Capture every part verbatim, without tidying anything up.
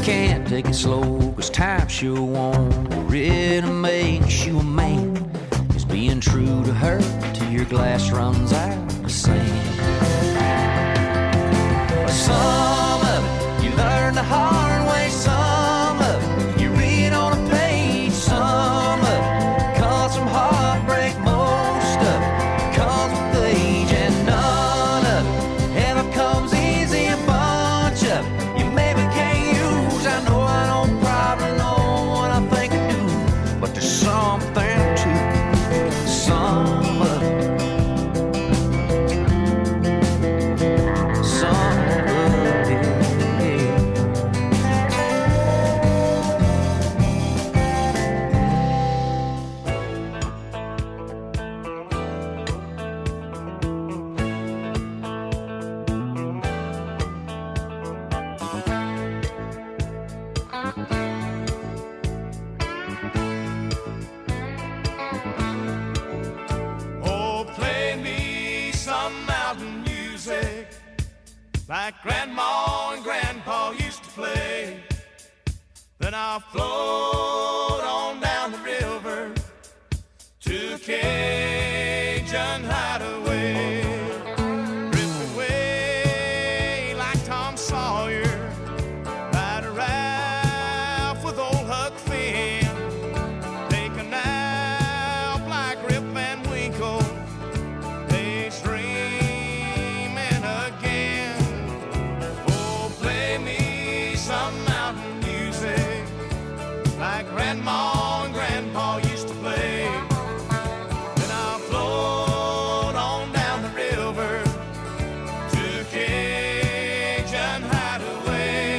can't take it slow, cause time sure won't. What really makes you a man is being true to her till your glass runs out of sand. Some of it you learn the hard way, some of it you read on a page, some of it comes from heartbreak, most of it comes with age, and none of it ever comes easy. A bunch of it you maybe can't use. I know I don't probably know what I think I do, but there's something to some of it. Like Grandma and Grandpa used to play. Then I'll float on down the river to a Cajun hideaway. Drift away like Tom Sawyer, ride a raft with old Huck Finn, take a nap like Rip Van Winkle, daydreaming again. Some mountain music like Grandma and Grandpa used to play. Then I'll float on down the river to Cajun hideaway.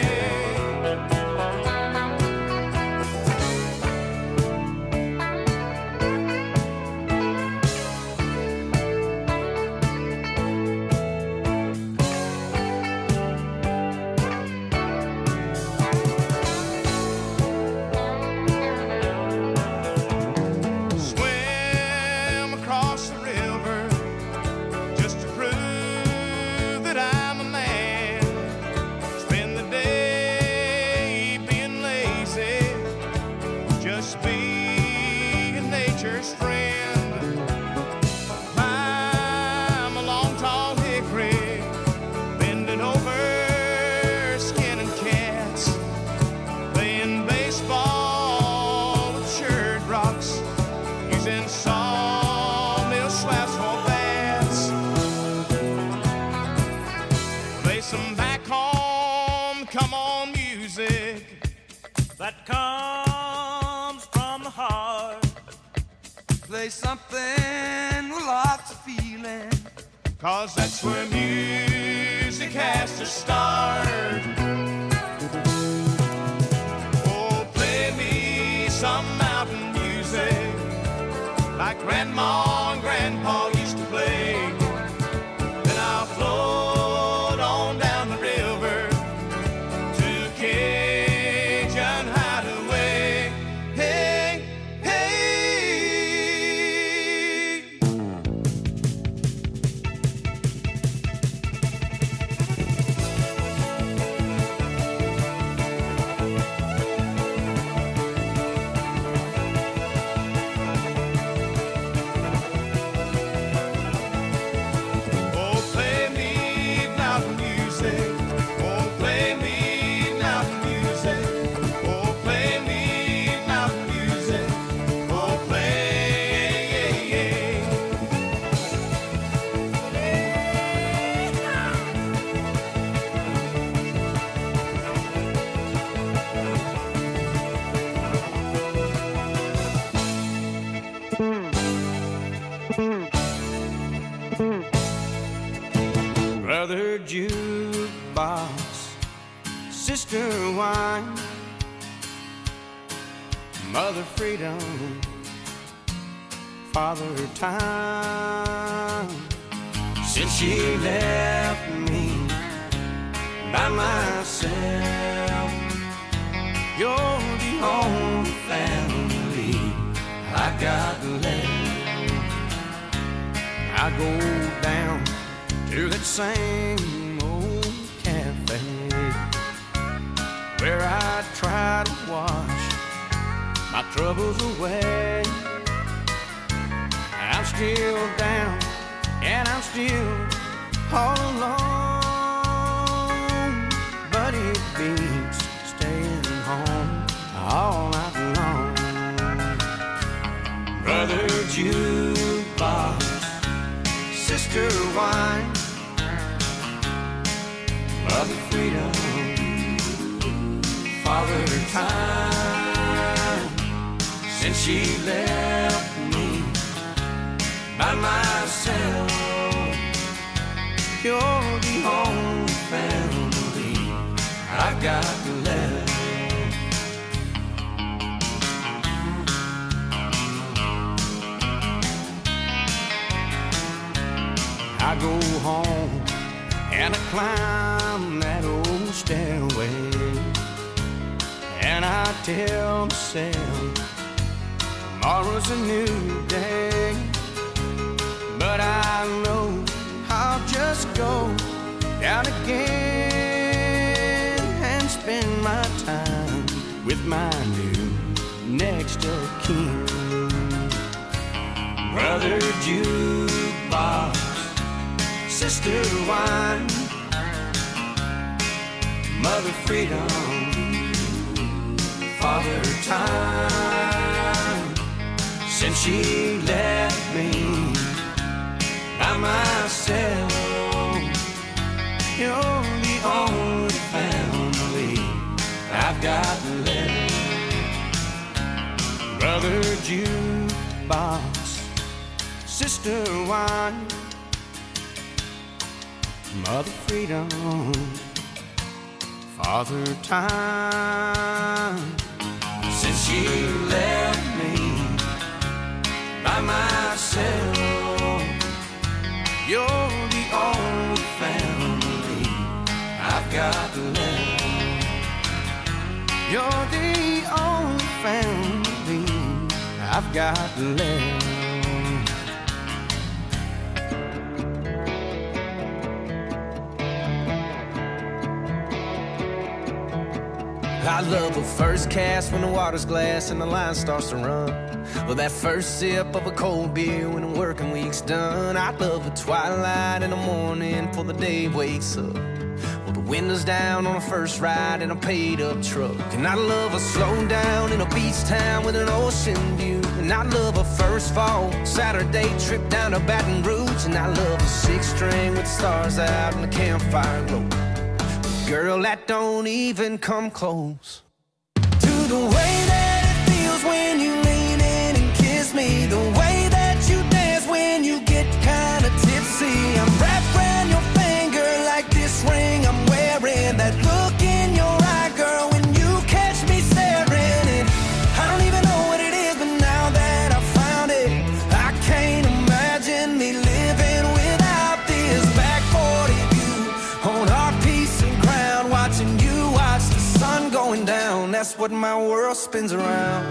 That comes from the heart. Play something with lots of feeling, 'cause that's where music has to start. Oh, play me some mountain music like Grandma and Grandpa used to play. Then I'll float on down the river to Cajun hideaway. Hey, hey. Oh, play me mountain music. Oh, play me mountain music. Oh, play me mountain music. Oh, play, yeah, yeah. Brother jukebox, sister wine, mother freedom, father time. Since she left me by myself, you're the only family I got left. I go down to that same old cafe, where I try to wash my troubles away. I'm still down and I'm still all alone, but it beats staying home all night long. Brother jukebox, sister wine, mother freedom, father time. Since she left me by myself, you're the only family I've got left. I go home and I climb that old stairway, and I tell myself tomorrow's a new day. But I know I'll just go down again and spend my time with my new next of kin. Brother jukebox, sister wine, mother freedom, father time. Since she left me by myself, you're the only family I've got left. Brother jukebox, sister wine, mother freedom, father time. Since she left me by myself, you're the only family I've got left. You're the only family I've got left. I love a first cast when the water's glass and the line starts to run. Or that first sip of a cold beer when the working week's done. I love a twilight in the morning before the day wakes up. Well, the windows down on a first ride in a paid-up truck. And I love a slow down in a beach town with an ocean view. And I love a first fall Saturday trip down to Baton Rouge. And I love a six-string with the stars out and the campfire glow. Girl, that don't even come close to the way that it feels when you lean in and kiss me. The way that you dance when you get kinda tipsy. I'm wrapped around your finger like this ring I'm wearing. That look in your eye, girl, when you catch me staring. And I don't even know what it is, but now that I found it, I can't imagine me living without this. Back forty view on our piece of ground, watching you watch the sun going down. That's what my world spins around.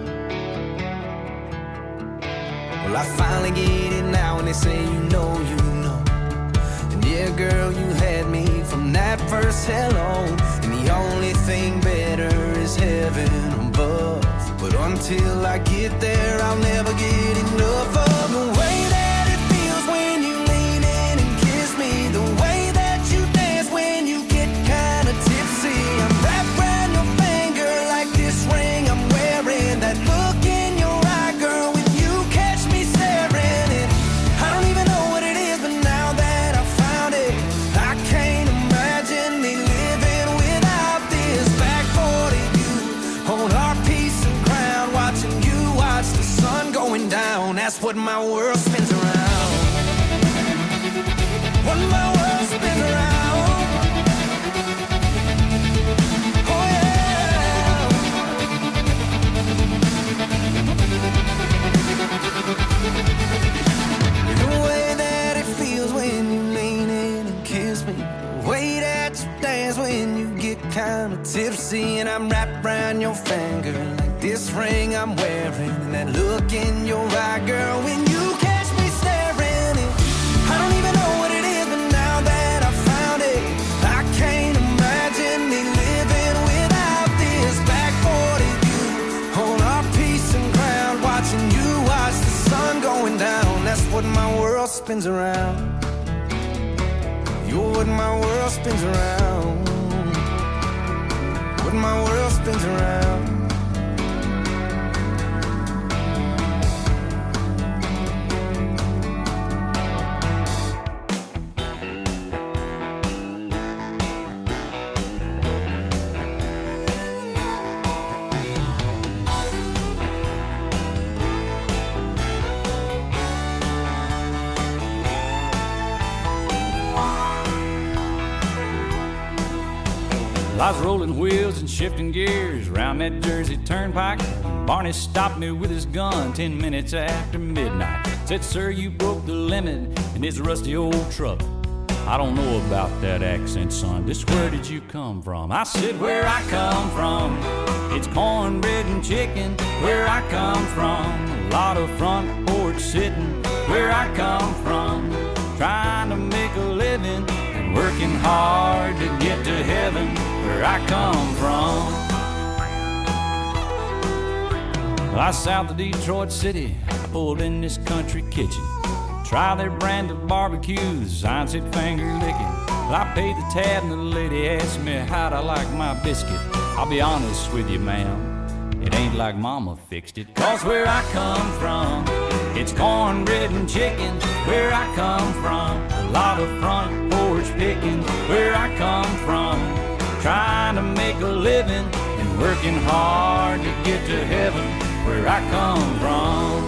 Well, I finally get it now when they say you know, you know. And yeah, girl, you had me from that first hello. And the only thing better is heaven above. But until I get there, I'll never get enough of the way that it feels when you lean in and kiss me. The way that you dance when you get kinda tipsy. I'm wrapped around your finger like this ring I'm wearing. That look in your eye, girl, when you catch me staring. And I don't even know what it is, but now that I found it, I can't imagine me living without this. Back forty view on our piece of ground, watching you watch the sun going down. That's what my world spins around. What my world spins around. Oh yeah. The way that it feels when you lean in and kiss me. The way that you dance when you get kinda tipsy. And I'm wrapped around your finger like this ring I'm wearing. And that look in your eye, girl, when you catch me staring. And I don't even know what it is, but now that I found it, I can't imagine me living without spins around. You're what my world spins around. What my world spins around. I was rolling wheels and shifting gears round that Jersey turnpike. Barney stopped me with his gun ten minutes after midnight. Said, sir, you broke the limit in this rusty old truck. I don't know about that accent, son. Just where did you come from? I said, where I come from, it's cornbread and chicken. Where I come from, a lot of front porch sitting. Where I come from, trying to make a living and working hard to get to heaven. Where I come from, I south of Detroit City. I pulled in this country kitchen, try their brand of barbecues. I said finger licking. I paid the tab and the lady asked me how'd I like my biscuit. I'll be honest with you, ma'am, it ain't like mama fixed it. Cause where I come from, it's cornbread and chicken. Where I come from, a lot of front porch picking. Where I come from, trying to make a living and working hard to get to heaven. Where I come from.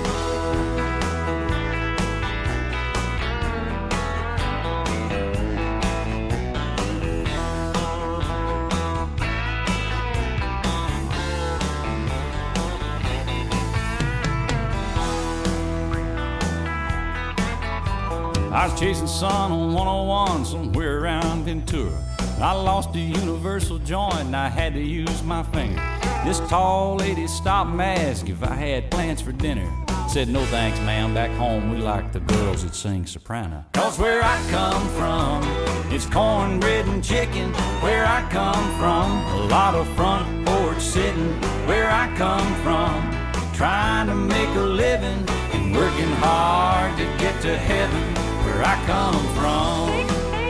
I was chasing sun on one oh one somewhere around Ventura. I lost a universal joint and I had to use my finger. This tall lady stopped and asked if I had plans for dinner. Said, no thanks, ma'am, back home we like the girls that sing soprano. Cause where I come from, it's cornbread and chicken. Where I come from, a lot of front porch sitting. Where I come from, trying to make a living and working hard to get to heaven. Where I come from.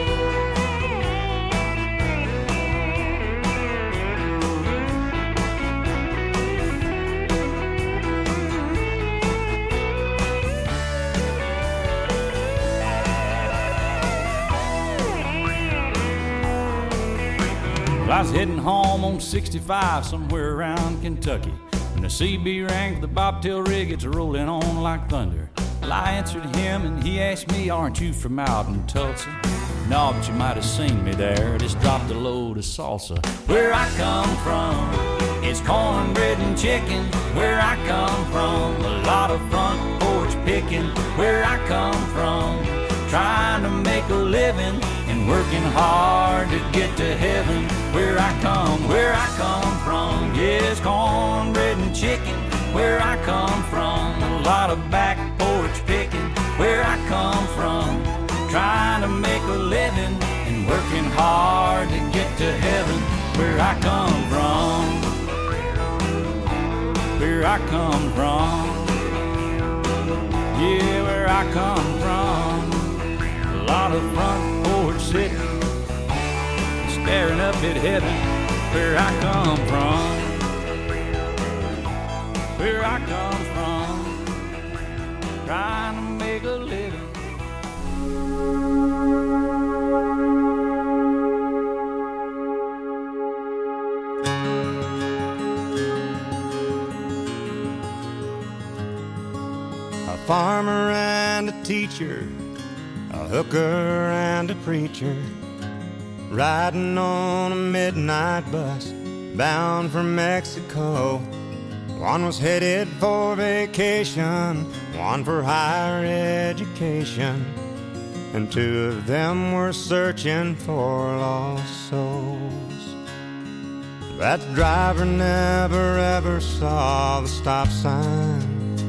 Well, I was heading home on sixty-five somewhere around Kentucky when the C B rang for the bobtail rig. It's rolling on like thunder. Well, I answered him and he asked me, aren't you from out in Tulsa? No, but you might have seen me there. Just dropped a load of salsa. Where I come from, it's cornbread and chicken. Where I come from, a lot of front porch picking. Where I come from, trying to make a living and working hard to get to heaven. Where I come, where I come from, yes, cornbread and chicken. Where I come from, a lot of back porch picking. Where I come from, trying to make a living and working hard to get to heaven. Where I come from, where I come from, yeah, where I come from. A lot of front porch sitting, staring up at heaven. Where I come from, where I come from, trying to make a living. A farmer and a teacher, a hooker and a preacher, riding on a midnight bus bound for Mexico. One was headed for vacation, one for higher education, and two of them were searching for lost souls. That driver never ever saw the stop sign,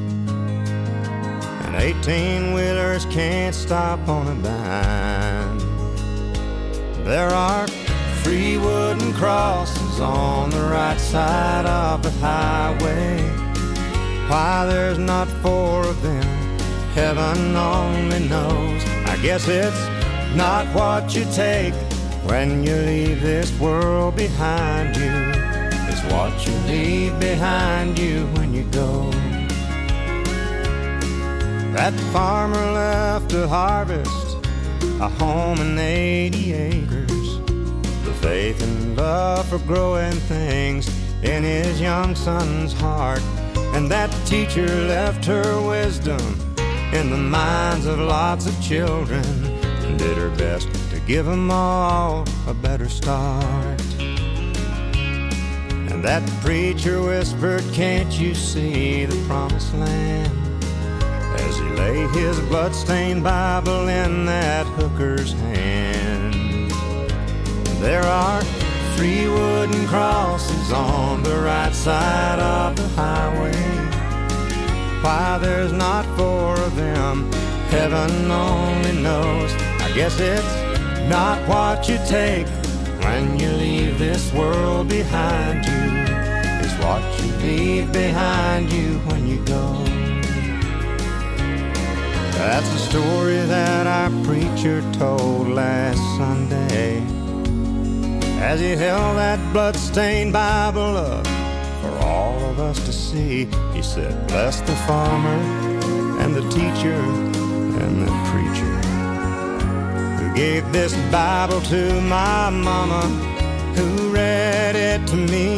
and eighteen-wheelers can't stop on a dime. There are three wooden crosses on the right side of the highway. Why there's not four of them heaven only knows. I guess it's not what you take when you leave this world behind you. It's what you leave behind you when you go. That farmer left to harvest a home and eighty acres, the faith and love for growing things in his young son's heart. And that teacher left her wisdom in the minds of lots of children and did her best to give them all a better start. And that preacher whispered, "Can't you see the promised land?" as he lay his blood-stained Bible in that hooker's hand. There are three wooden crosses on the right side of the highway. Why there's not four of them, heaven only knows. I guess it's not what you take when you leave this world behind you. It's what you leave behind you when you go. That's the story that our preacher told last Sunday as he held that blood-stained Bible up for all of us to see. He said, "Bless the farmer and the teacher and the preacher who gave this Bible to my mama, who read it to me."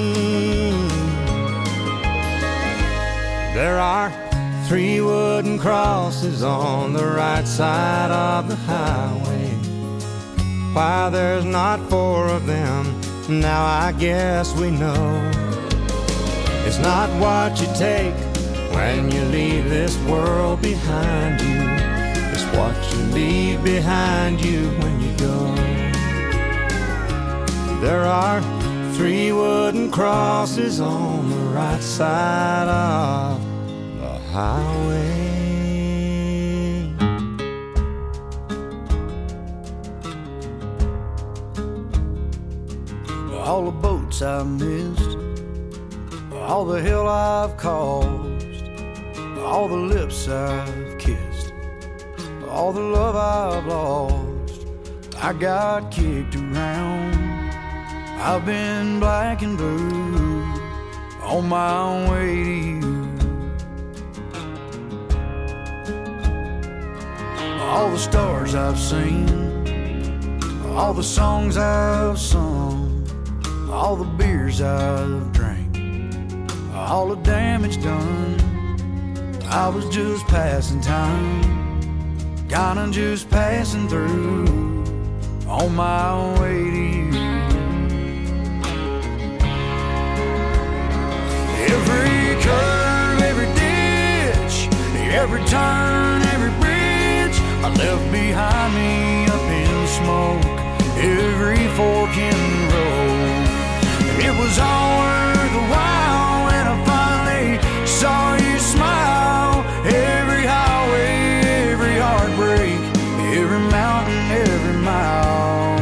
There are three wooden crosses on the right side of the highway. Why there's not four of them, now I guess we know. It's not what you take when you leave this world behind you. It's what you leave behind you when you go. There are three wooden crosses on the right side of the highway. All the boats I've missed, all the hell I've caused, all the lips I've kissed, all the love I've lost. I got kicked around, I've been black and blue on my way to you. All the stars I've seen, all the songs I've sung, all the beers I've drank, all the damage done. I was just passing time, kinda just passing through on my way to you. Every curve, every ditch, every turn, every bridge I left behind me up in smoke. Every fork in the road, it was all worth the while when I finally saw you smile. Every highway, every heartbreak, every mountain, every mile.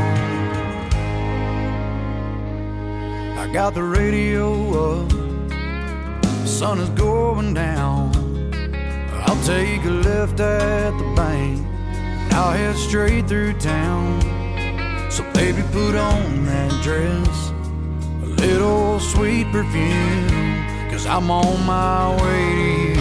I got the radio up, the sun is going down. I'll take a left at the bank, I'll head straight through town. So baby, put on that dress, a little sweet perfume, 'cause I'm on my way to you.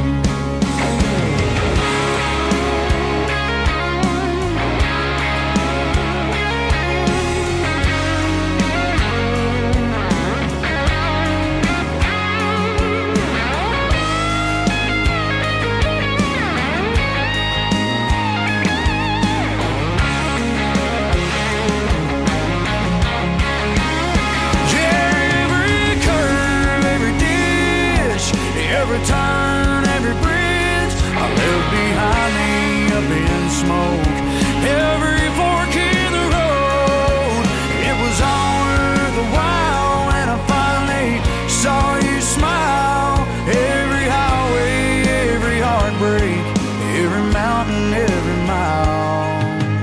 Every turn, every bridge I left behind me up in smoke. Every fork in the road, it was all worth the while when I finally saw you smile. Every highway, every heartbreak, every mountain, every mile.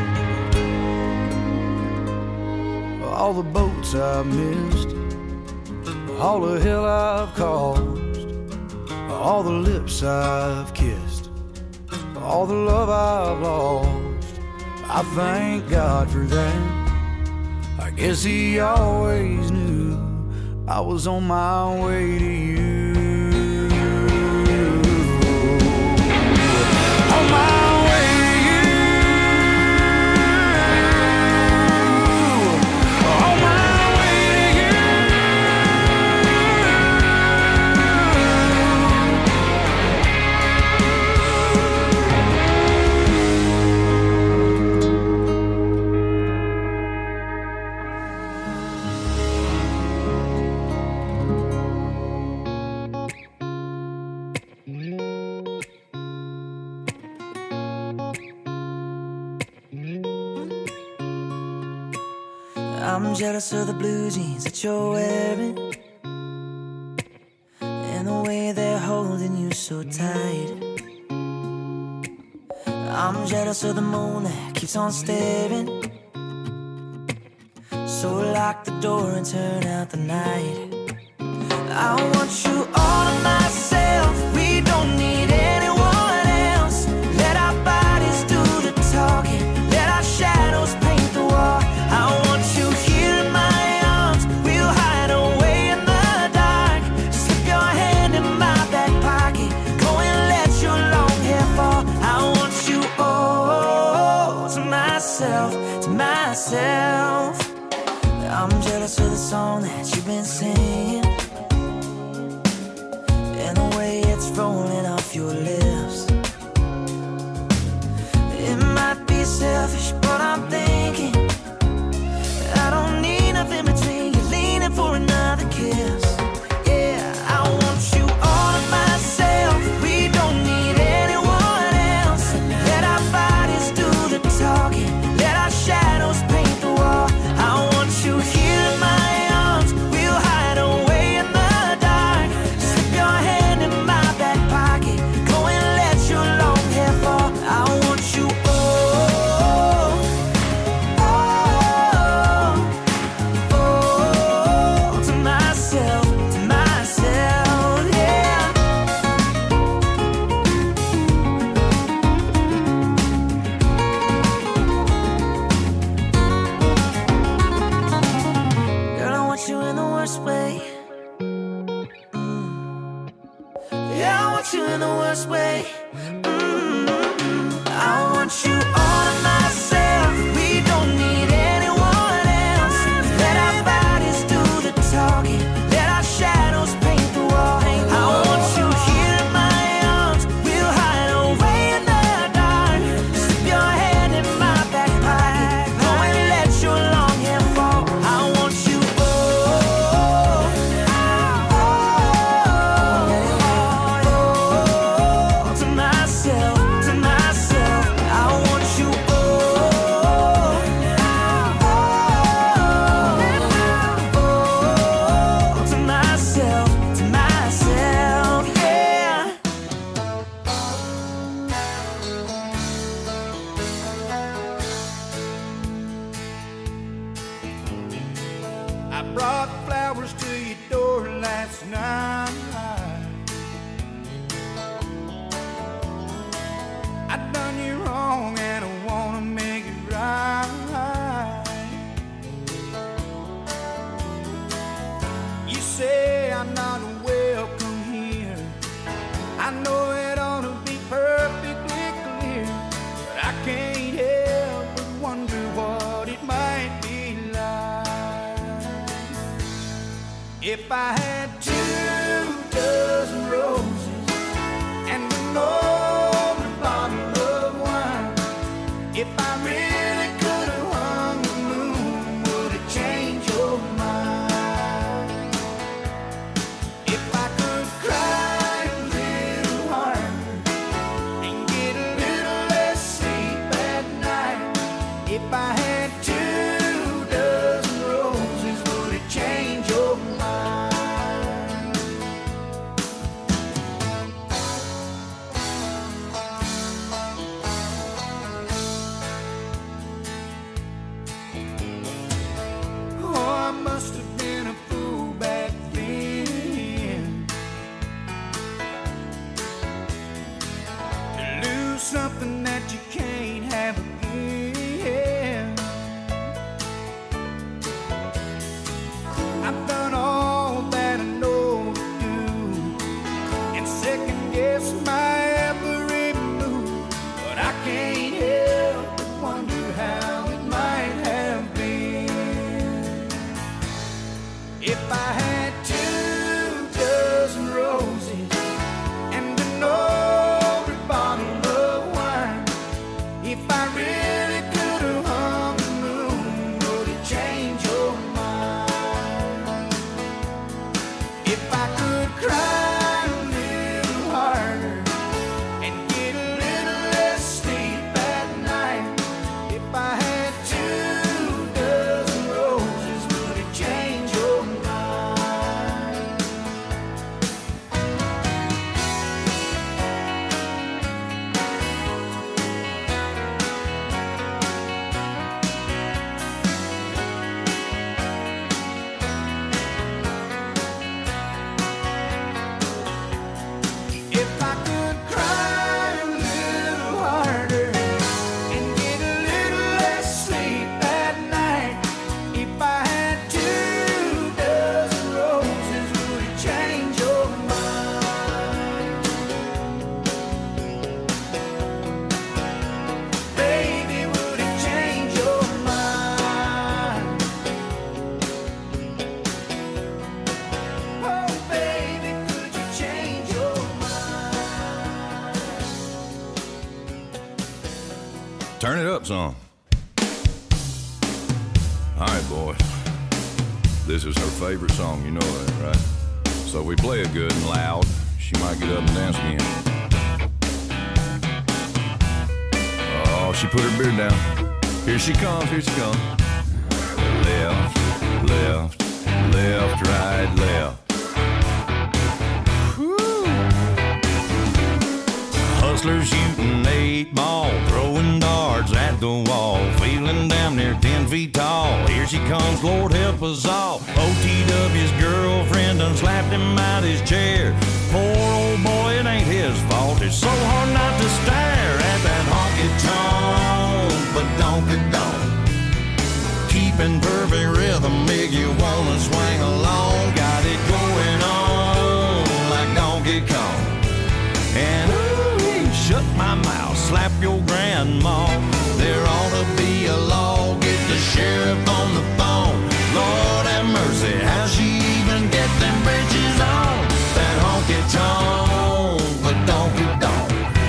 All the boats I've missed, all the hell I've caused, all the lips I've kissed, all the love I've lost. I thank God for that. I guess he always knew I was on my way to you. On my way to you. On my way to you. I'm jealous of the blue jeans that you're wearing, and the way they're holding you so tight. I'm jealous of the moon that keeps on staring, so lock the door and turn out the night. I want you all to myself, we don't need anyone else. Let our bodies do the talking, let our shadows paint the wall. I want you here in my arms, we'll hide away in the dark. Slip your hand in my back pocket, go and let your long hair fall. I want you all to myself, to myself. I'm jealous of the song that you've been singing, and the way it's rolling off your lips. It might be selfish, but I'm thinking I don't need nothing between you, leaning for another kiss. Yeah, I want you all to myself, we don't need anyone else. Let our bodies do the talking, let our shadows paint the wall. I want you here in my arms, we'll hide away in the dark. Slip your hand in my back pocket, go and let your long hair fall. I want you all, all, all to myself, to myself, yeah. Girl, I want you in the worst way. Mm. Yeah, I want you in the worst way. Mm. I want you all to myself, we don't need anyone else. Let our bodies do the talking, let our shadows paint the wall. I want you here in my arms, we'll hide away in the dark. Slip your hand in my back pocket, go and let your long hair fall. I want you all, all to myself, to myself. I want you all, all to myself, to myself, yeah. I brought flowers to your door last night. I done you wrong and I wanna make it right. You say I'm not welcome here, I know it ought to be perfectly clear, but I can't help but wonder what it might be like if I had two dozen roses and an open bottle of wine. If I really could have hung the moon, would it change your mind? If I could cry a little harder and get a little less sleep at night. If I had two dozen roses, would it change your mind? what song? All right, boys. This is her favorite song, you know that, right? So we play it good and loud. She might get up and dance again. Oh, she put her beard down. Here she comes, here she comes. Left, left, left, right, left. Woo. Hustlers shooting eight ball, throwing darts at the wall, feeling damn near ten feet tall. Here she comes, Lord help us all. O T W's girlfriend done slapped him out his chair. Poor old boy, it ain't his fault. It's so hard not to stare at that honky-tonk, but donk-a-donk. Keeping perfect rhythm, make you wanna swing along. Got it going on like Donkey Kong. And ooh, shut my mouth, slap your grandma. There ought to be a law, get the sheriff on the phone. Lord have mercy, how'd she even get them bridges on? That honky-tonk, but donk-a-donk.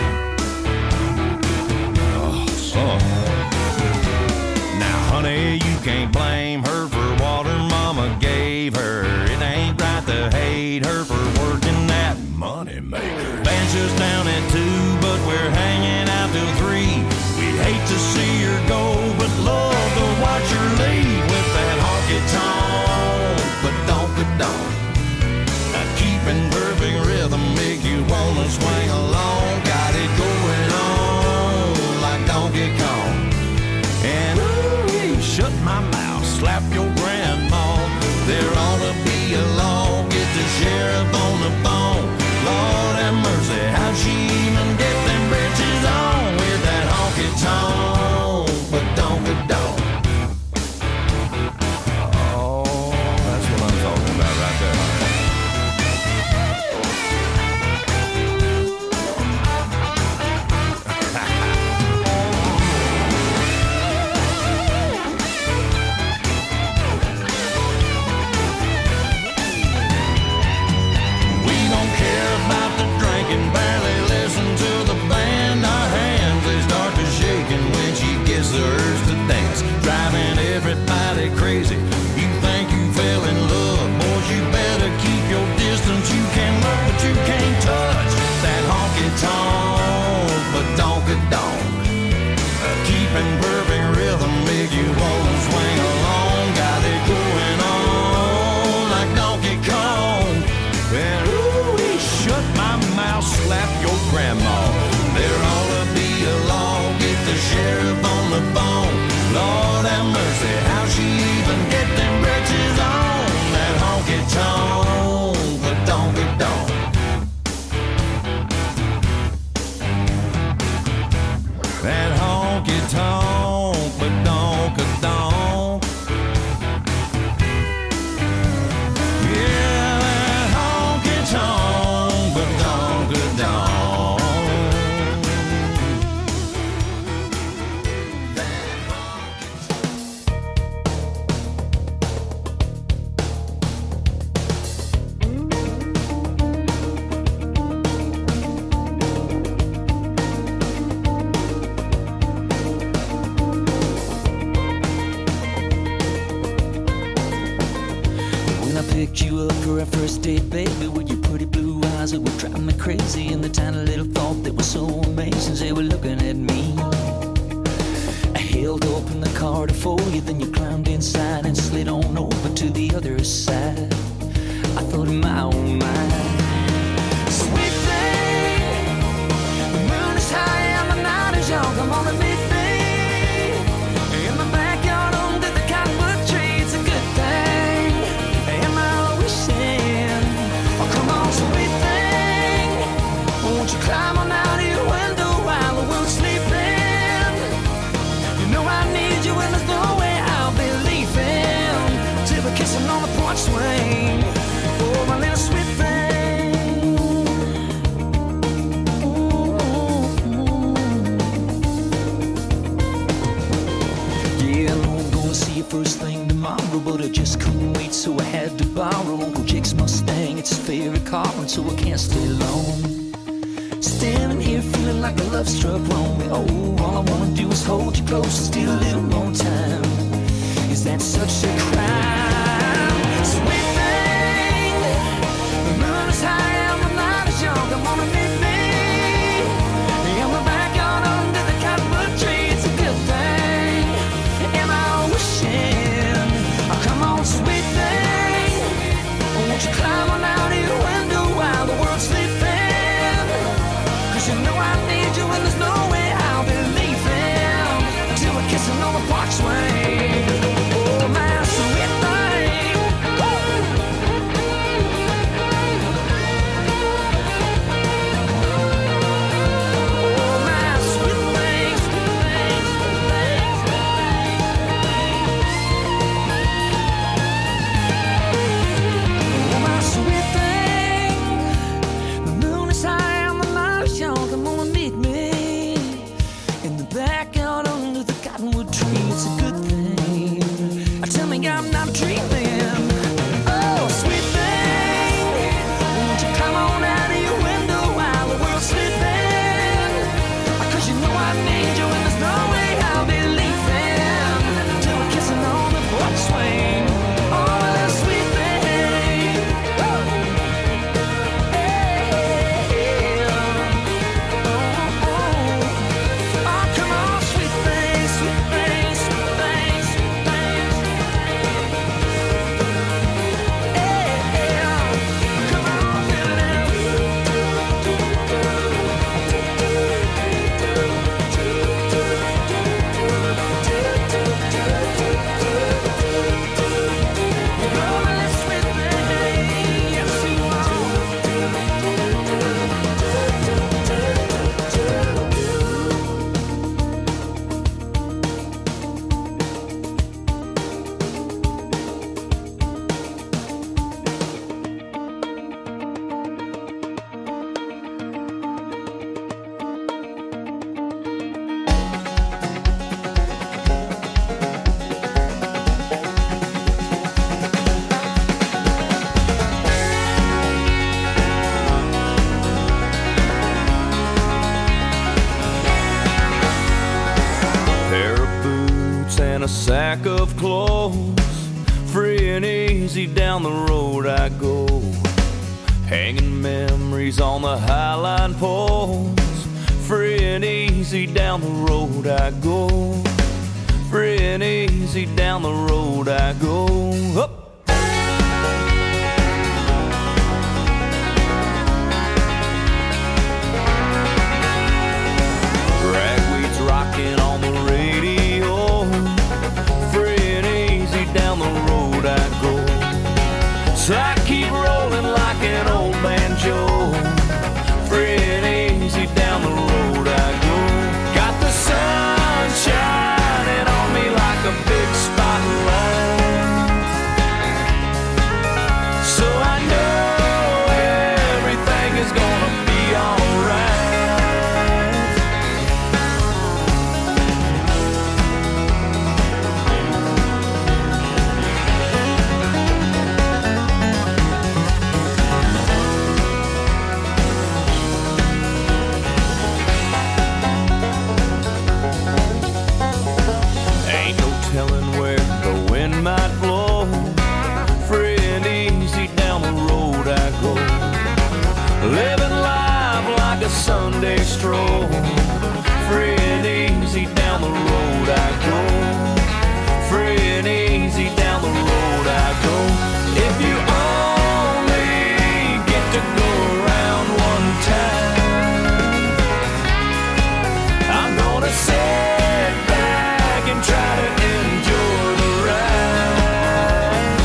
Oh, son. Now, honey, you can't blame her for what her mama gave her. It ain't right to hate her for working that money maker. Band's just down at two, but we're hanging out till three. We'd hate to see her go, but love to watch her leave with that honky-tonk, but donk-a-donk. Now keeping perfect rhythm make you wanna swing along. Got it going on like Donkey Kong. And ooh, shut my mouth, slap your grandma. There ought to be a law, get the sheriff on the phone. Lord have mercy, how'd she even get them britches on with that honky-tonk, but donk-a-donk. Oh, that's what I'm talking about right there. Everybody crazy. You think you fell in love, boys, you better keep your distance. You can look, but you can't touch that honky-tonk, but donk-a-donk. Uh, keeping perfect rhythm make you wanna swing along. Got it going on like Donkey Kong. And ooh, shut my mouth, slap your grandma. There ought to be a law, get the sheriff on the phone. Lord have mercy, how'd she even get them britches on? That honky-tonk, but donk-a-donk. That honky-tonk, but donk-a-donk. Yeah, that honky-tonk, but donk-a-donk. You up for our first date, baby, with your pretty blue eyes that were driving me crazy, and the tiny little thought that was so amazing. They were looking at me. I held open the car to for you, then you climbed inside and slid on over to the other side. I thought in my own mind, sweet thing, the moon is high and the night is young. Come on and meet me in the backyard under the cottonwood tree. It's a good thing. Am I always saying, oh come on, sweet thing, won't you climb on out of your window while the world's sleeping? You know I need you and there's no way I'll be leaving till we're kissing on the porch swing. Oh my little sweet thing. Yeah, I know I'm gonna see you first thing tomorrow, but I just couldn't wait, so I had to borrow Uncle Jake's Mustang. It's his favorite car, and so I can't stay long. Standing here feeling like a love struck lonely. Oh, all I wanna do is hold you close, still a little more time. Is that such a crime? Sweet thing, the moon is high and the night is young. Come on and meet me in the backyard under the cottonwood tree. It's a good thing. Am I wishing? Oh, come on, sweet thing. Won't you climb on out of your window while the world's sleeping? 'Cause you know I need you and there's no way I'll be leaving until we're kissing on the porch swing. Oh, my sweet thing. Oh, my sweet thing, sweet thing, sweet thing, oh, my sweet thing. The moon is high and the light is young. Come on and meet me in the backyard under the cottonwood tree. It's a good thing. Tell me I'm not dreaming. Oh, sweet thing. Won't you come on out of your window while the world's sleeping? 'Cause you know I need you and there's no way I'll be leaving till we're kissing on the porch swing. Oh, that sweet thing. Woo! Hey, oh, oh. Oh, come on, sweet thing, sweet thing, sweet thing, sweet thing. Come on, Pair of boots and a sack of clothes. Free and easy down the road I go. Hanging memories on the highline poles. Free and easy down the road I go. Free and easy down the road I go. Up. Ragweed's rocking on the radio. Free and easy down the road I go. So I keep rolling like an old banjo. Free and easy down the road I go. Got the sun shining on me like a big spotlight. So I know everything is gonna be alright. Ain't no telling where the wind might blow. Free and easy down the road I go. Living life like a Sunday stroll. Free and easy down the road I go. Free and easy down the road I go. If you only get to go around one time, I'm gonna sit back and try to enjoy the ride.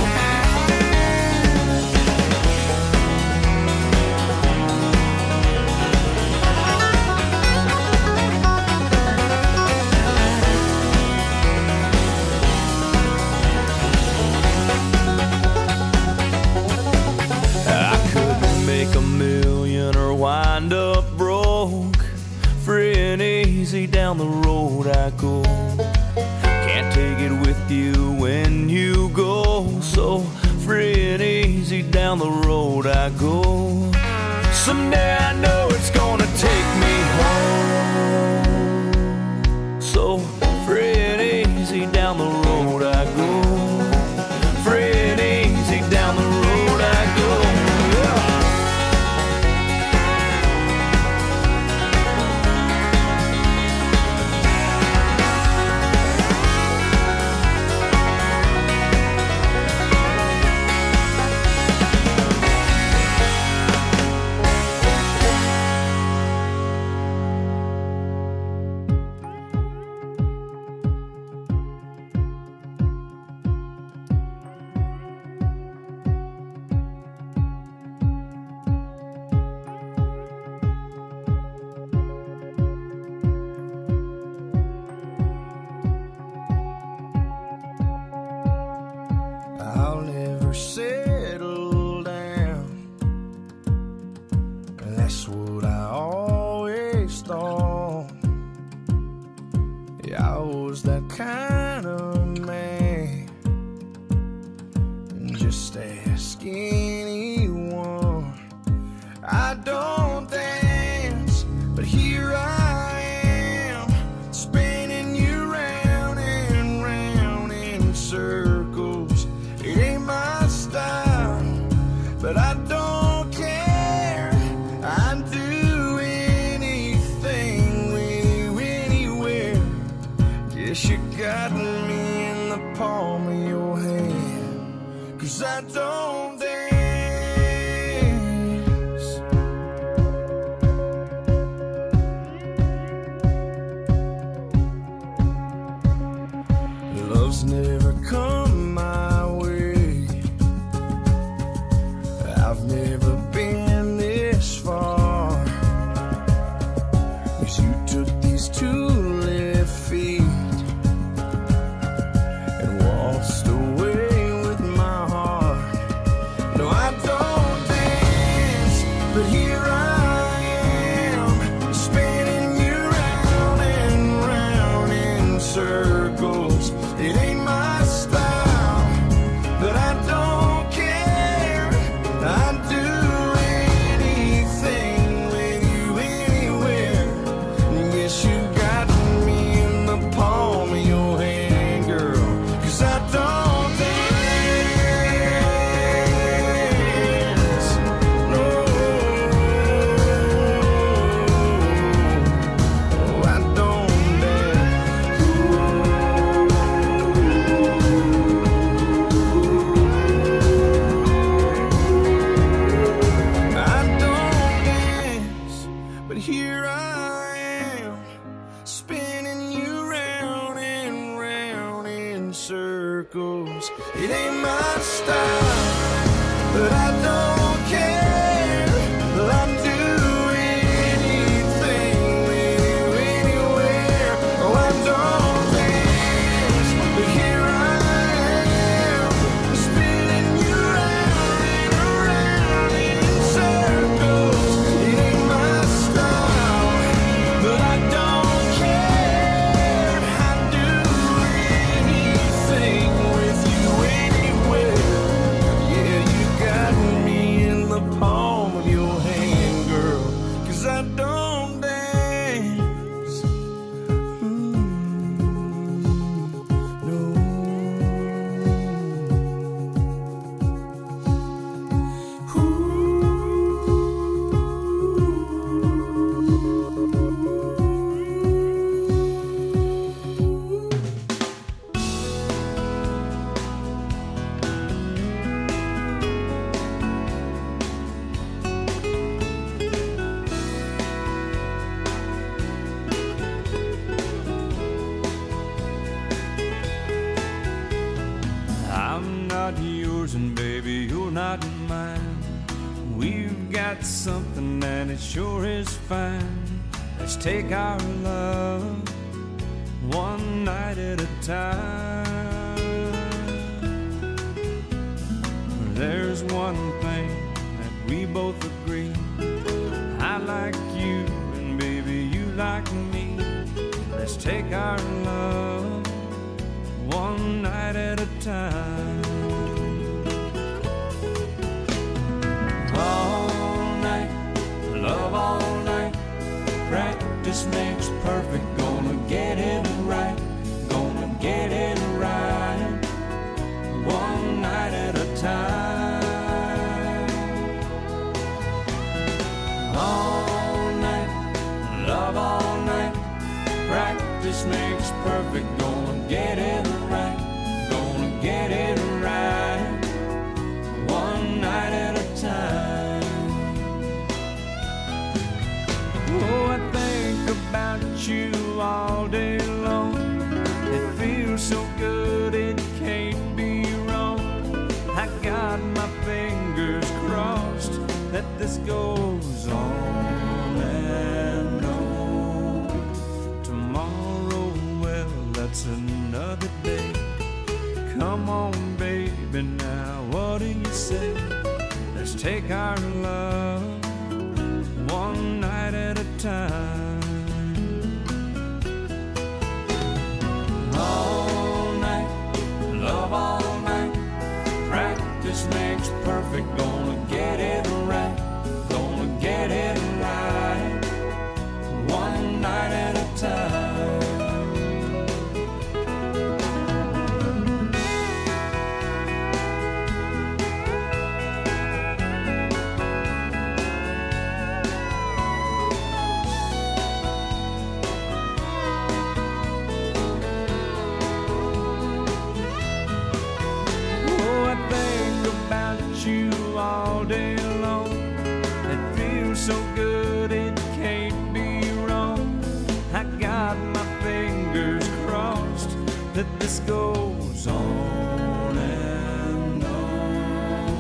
I couldn't make a million or wind up broke. Free and easy down the road I go. Can't take it with you when you go. So free and easy down the road I go. Someday I know it's gonna take I'll never settle down. That's what I always thought. Yeah, I was that kind of man. Just ask anyone. I don't dance, but here I am, spinning you round and round in circles. It ain't my style, but I don't care. I'd do anything with you anywhere. Guess you got me in the palm of your hand, 'cause I don't dance. Love's never come my way. I've never been this far, 'cause you took these two left feet and waltzed away with my heart. No, I don't dance, but here I am, spinning you round and round in circles. It ain't my style, but I don't care. I'd do anything with you anywhere. Guess you got me in the palm of your hand, girl, 'cause I don't dance. No, I don't dance. I don't dance, but here I am, spinning you round and round in circles. It ain't my style, but I don't care. I'd do anything with you anywhere. Oh, I don't dance, but here I am, spinning you round and round in circles. It ain't my style, but I don't care. I'd do anything with you anywhere. Yeah, you got me in the palm of your hand, girl, 'cause I don't dance. Mm, no. I'm not yours and baby, you're not mine. We've got something and it sure is fine. Let's take our love one night at a time. There's one thing that we both agree. I like you and baby, you like me. Let's take our love one night at a time. All night, love all night. Practice makes perfect. Gonna get it right. Gonna get it right. One night at a time. All night, love all night. Practice makes perfect. Gonna get it right. Gonna get it right. One night at a time. Oh, I think about you all day long. It feels so good, it can't be wrong. I got my fingers crossed that this goes on and on. Tomorrow, well, that's another day. Come on, baby, Baby, now what do you say? Let's take our love one night at a time. All night, love all night. Practice makes perfect. Gonna get it right. Gonna get it right. One night at a time. All day long, it feels so good it can't be wrong. I got my fingers crossed that this goes on and on.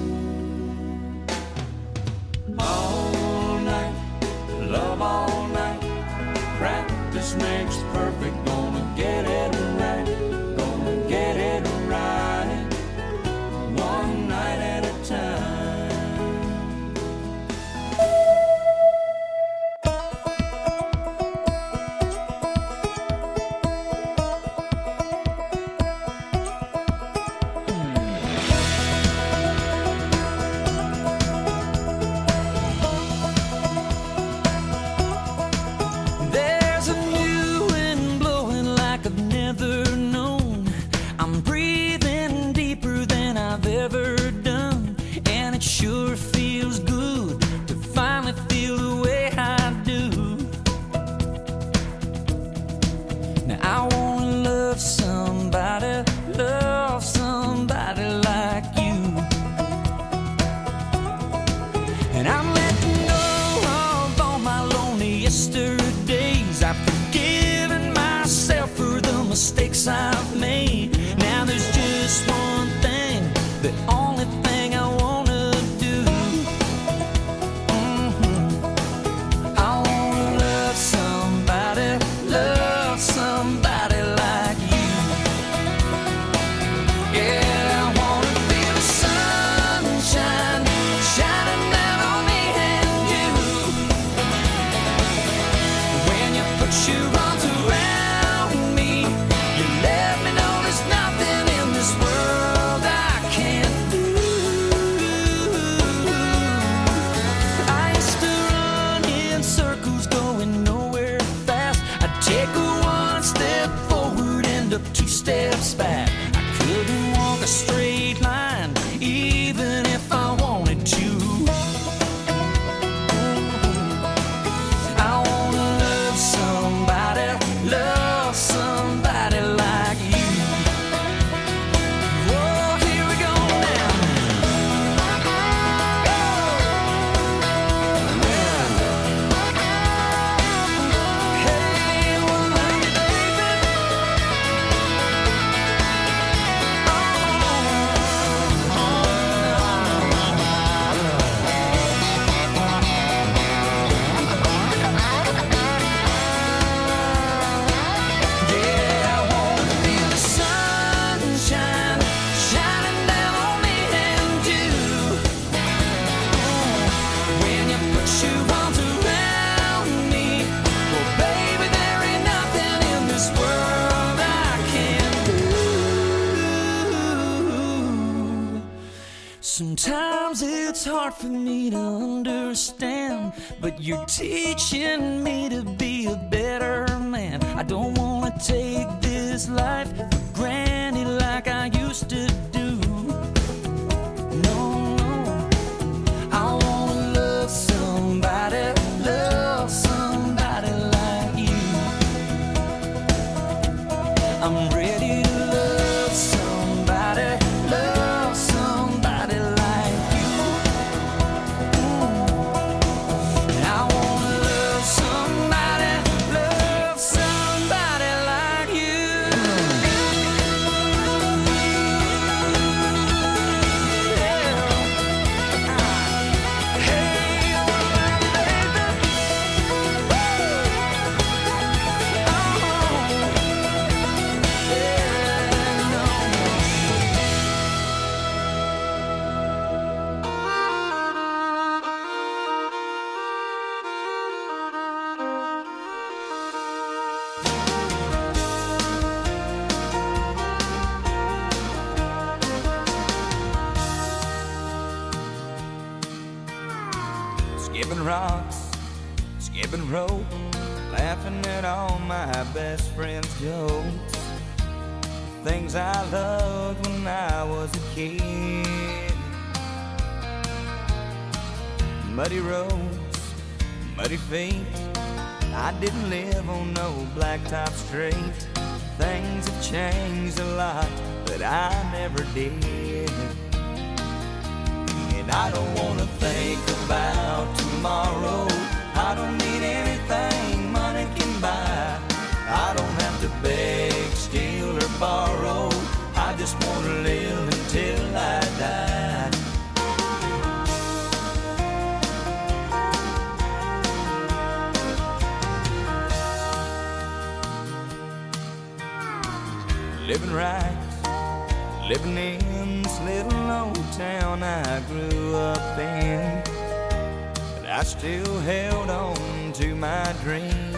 All night, love all night. Practice makes perfect. Gonna get it right. Gonna get it right. One night at a time. There's a new wind blowing like I've never known. I'm breathing deeper than I've ever done, and it sure feels good to finally feel the way I do. Now I wanna love somebody, love somebody like you. And I'm letting go of all my lonely yesterdays. I've forgiven myself for the mistakes I've made. Now there's just one thing, the only thing I wanna do. Mhm. I wanna love somebody, love somebody like you. Yeah, I wanna feel the sunshine shining down on me and you. When you put your arms around me, you let me know there's nothing in this world I can't do. I used to run in circles going nowhere fast. I'd take a one step forward, end up two steps back. I couldn't walk a straight line even if I wanted to. I wanna love somebody, love somebody like you. Oh, here we go now. Hey, well, love you, baby. Yeah, I wanna feel the sunshine shining down on me and you. When you put your arms around me, well, baby, there ain't nothing in this world I can't do. Sometimes it's hard for me to understand, but you're teaching me to be a better man. I don't wanna take this life for granted like I used to do. No, no. I wanna love somebody, love somebody like you. I'm ready to love somebody, love somebody like you. And I wanna love somebody, love somebody like you. skipping rocks, skipping rope, laughing at all my best friends' jokes. Things I loved when I was a kid. Muddy roads, muddy feet. I didn't live on no blacktop street. Things have changed a lot, but I never did. And I don't wanna think about tomorrow. I don't need anything money can buy. I don't have to beg, steal, or borrow. I just wanna live until I die. Living right, living in this little old town I grew up in. But I still held on to my dreams.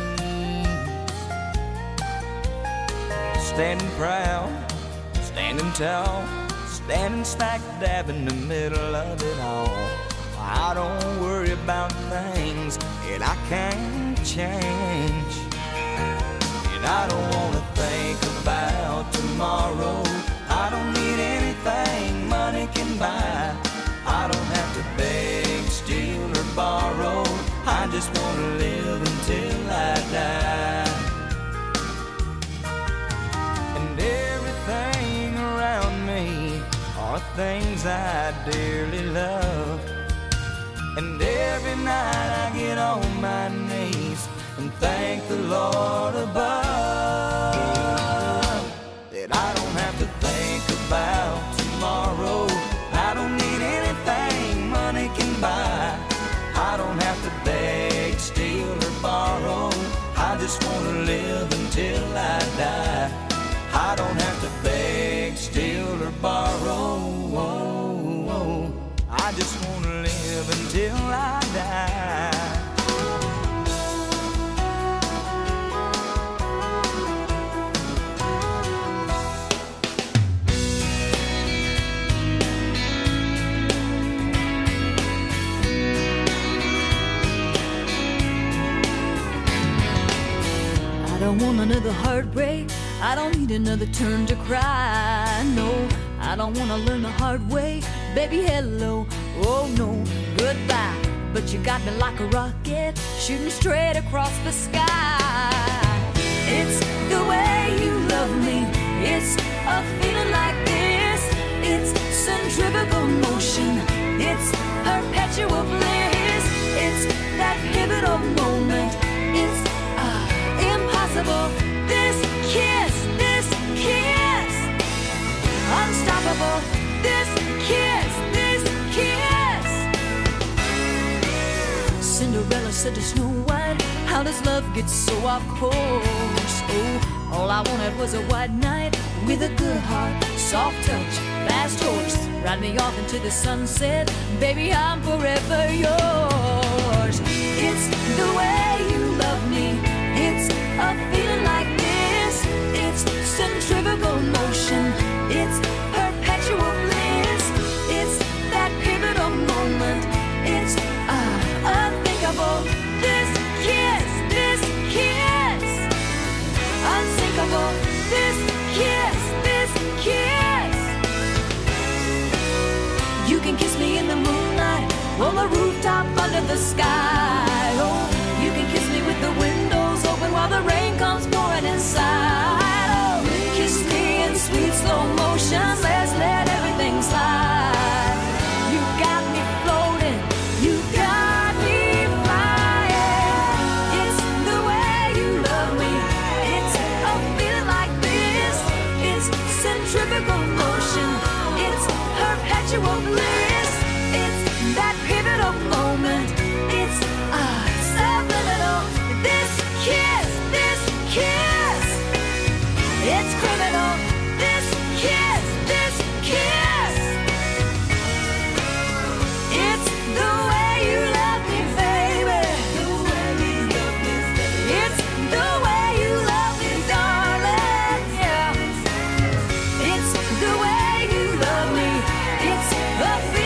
Standing proud, standing tall, standing smack dab in the middle of it all. I don't worry about things that I can't change. And I don't wanna think about tomorrow. I don't need anything money can buy. I don't have to beg, steal, or borrow. I just wanna live until I die. And everything around me are things I dearly love. And every night I get on my knees and thank the Lord above that I don't have to think about tomorrow. I don't need anything money can buy. I don't have to beg, steal, or borrow. I just wanna live until I die. I don't have to beg, steal, or borrow. I just wanna live until I die. I don't want another heartbreak. I don't need another turn to cry. No, I don't wanna learn the hard way. Baby, hello, oh no, goodbye. But you got me like a rocket, shooting straight across the sky. It's the way you love me. It's a feeling like this. It's centrifugal motion. It's perpetual bliss. It's that pivotal moment. It's uh, impossible. This kiss, this kiss, unstoppable. This kiss, this kiss. Cinderella said to Snow White, how does love get so off course? Oh, all I wanted was a white knight with a good heart, soft touch, fast horse. Ride me off into the sunset, baby, I'm forever yours. It's the way you love me. It's a feeling like this. It's centrifugal motion. It's perpetual bliss. It's that pivotal moment. It's uh, unthinkable. This kiss, this kiss, unsinkable. This kiss, this kiss. You can kiss me in the moonlight, on the rooftop, under the sky. Oh, you can kiss me with the windows open while the rain comes pouring inside. Oh, kiss me in sweet slow motion. Let's let everything slide. You got me floating. You got me flying. It's the way you love me. It's a feeling like this. It's centrifugal motion. It's perpetual bliss. It's that pivotal moment. It's uh, subliminal. This kiss, this kiss. It's criminal. This kiss, this kiss. It's the way you love me, baby. It's the way you love me, darling. Yeah. It's the way you love me. It's the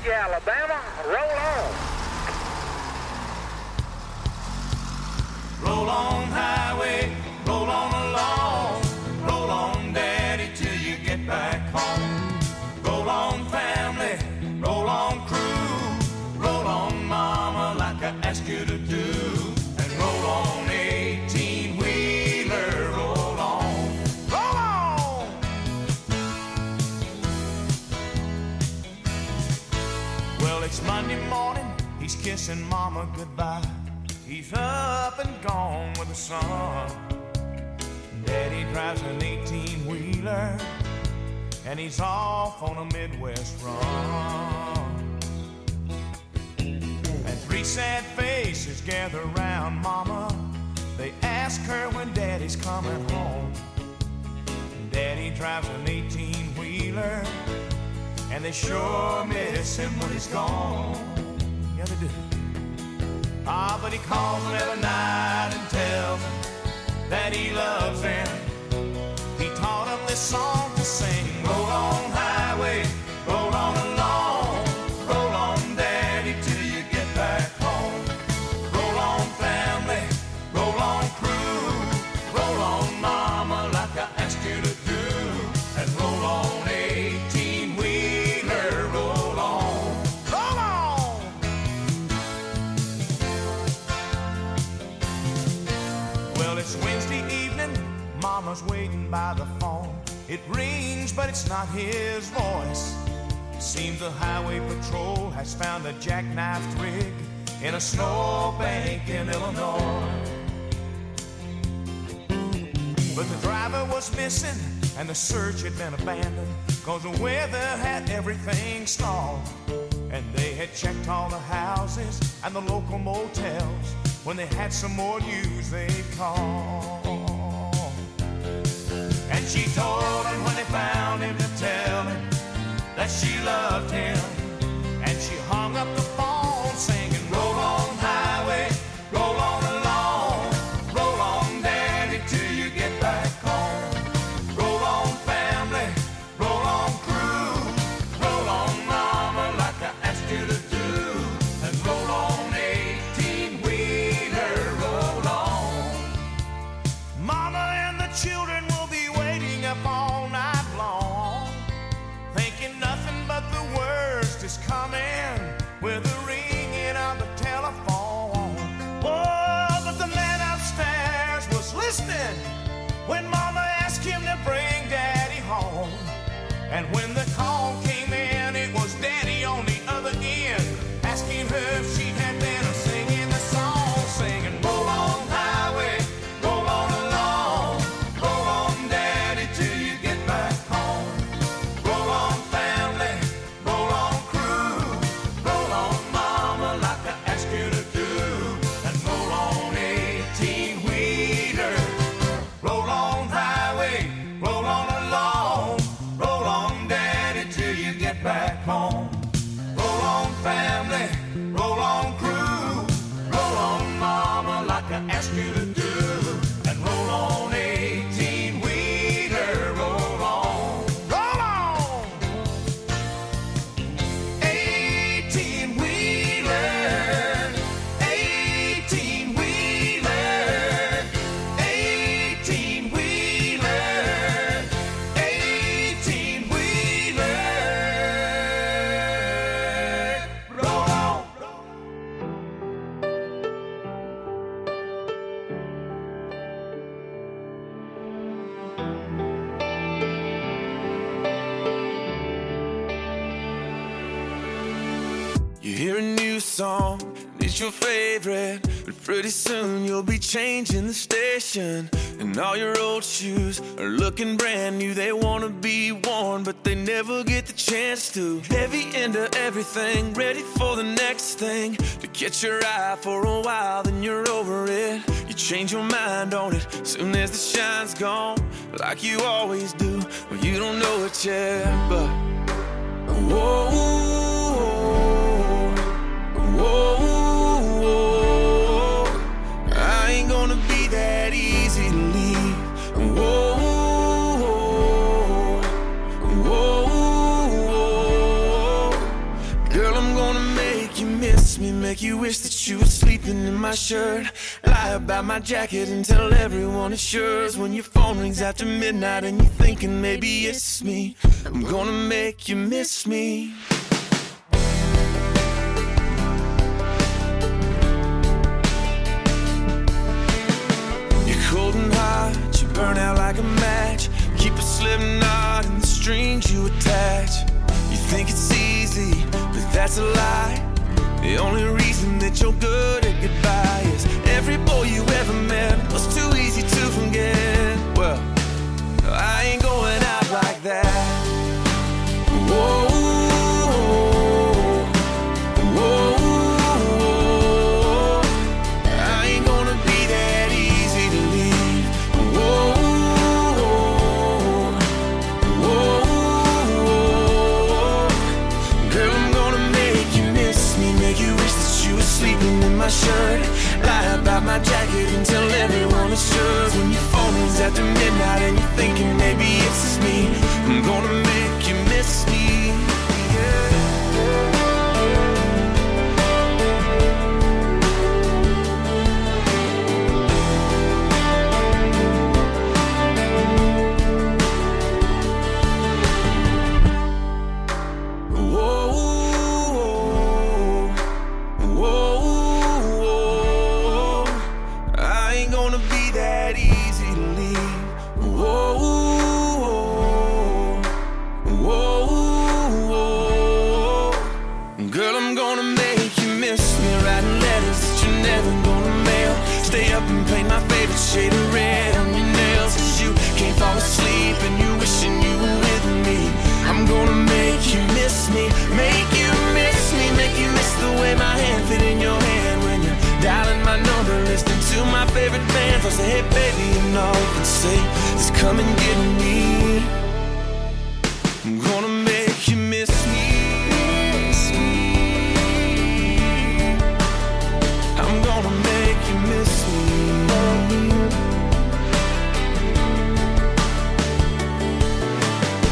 you, Alabama. Roll on. Roll on, highway, roll on along. Roll on, Daddy, till you get back home. Roll on, family, roll on, crew. Roll on, Mama, like I asked you to do. And roll on, eighteen-wheeler, roll on. Roll on! Well, it's Monday morning, he's kissing Mama goodbye. He's up and gone with the sun. Daddy drives an eighteen-wheeler, and he's off on a Midwest run. And three sad faces gather round Mama. They ask her when Daddy's coming home. Daddy drives an eighteen-wheeler, and they sure miss him when he's gone. Yeah, they do. Ah, but he calls them every night and tells them that he loves them. He taught them this song to sing. Roll on, highway, roll on along. Roll on, Daddy, till you get back home. Roll on, family, roll on, crew. Roll on, Mama, like I asked you to do. And roll on, eighteen-wheeler, roll on. Roll on! Well, it's Wednesday evening, Mama's waiting by the phone. It rings, but it's not his voice. Seems the highway patrol has found a jackknifed rig in a snowbank in Illinois. But the driver was missing, and the search had been abandoned, 'cause the weather had everything stalled. And they had checked all the houses and the local motels. When they had some more news, they'd call. And she told him when they found him to tell him that she loved him. And she hung up the phone singing, roll on, highway, roll on along. Roll on, Daddy, till you get back home. Roll on, family, roll on, crew. Roll on, Mama, like I asked you to do. And roll on, eighteen-wheeler, roll on. Mama and the children will be waiting up all night long, thinking nothing but the worst is coming with the ringing of the telephone. Oh, but the man upstairs was listening when Mama asked him to bring Daddy home. And when the call came in, it was Daddy on the other end, asking her if she had been singing the song, singing, roll on, highway, roll on along. Roll on, Daddy, till you get back home. Roll on, family, roll on, crew. Roll on, Mama, like I asked you to do. And roll on, eighteen-wheeler. Roll on, highway, roll on along. Roll on, Daddy, till you get back home. Roll on, family, roll on, crew. Roll on, Mama, like I asked you to do. And roll on, eighteen-wheeler, roll on. Roll on! Eighteen-wheeler, eighteen-wheeler, eighteen-wheeler, eighteen-wheeler, roll on. You hear a new song, and it's your favorite, but pretty soon you'll be changing the station. And all your old shoes are looking brand new. They wanna be worn, but they never get the chance to. Heavy into everything, ready for the next thing. To catch your eye for a while, then you're over it. You change your mind on it, soon as the shine's gone, like you always do. Well, you don't know it yet, but whoa, whoa, whoa, I ain't gonna be that easy to leave. Whoa, whoa, whoa, girl, I'm my shirt, lie about my jacket and tell everyone it's yours. When your phone rings after midnight and you're thinking maybe it's me, I'm gonna make you miss me. You're cold and hot, you burn out like a match. Keep a slip knot in the strings you attach. You think it's easy, but that's a lie. The only reason that you're good at goodbye is every boy you ever met was too easy to forget. Well, I ain't going out like that. Whoa, whoa, whoa. I ain't gonna be that easy to leave. Whoa, whoa, girl, I'm gonna make you miss me, make you wish that you were sleeping in my shirt, lie about my jacket and tell everyone it's yours. When your phone rings after midnight and you're thinking maybe it's just me, I'm gonna make you miss me. Shade of red on your nails, cause you can't fall asleep and you wishing you were with me. I'm gonna make you miss me, make you miss me, make you miss the way my hand fit in your hand when you're dialing my number, listening to my favorite band. I say, hey baby, and all you can say is come and get me. I'm gonna